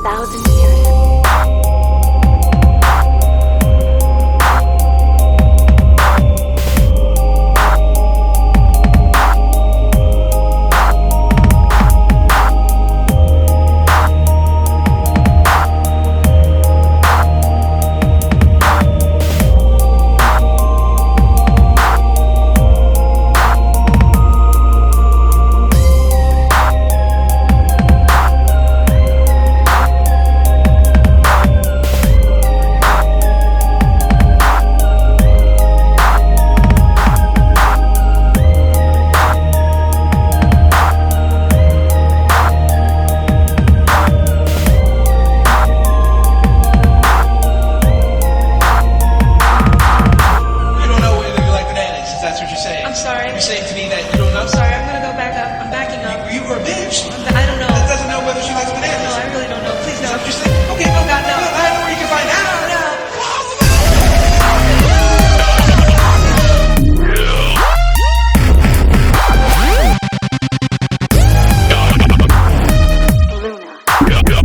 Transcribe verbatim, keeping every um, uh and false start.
thousand years. I'm sorry. You're saying to me that you don't know? I'm sorry. I'm gonna go back up. I'm backing up. You, you were a bitch. I'm, I don't know. That doesn't know whether she likes bananas. No, I really don't know. Please no. Just saying. Okay, no, God, no. I don't know where you can find out. No, no. Luna.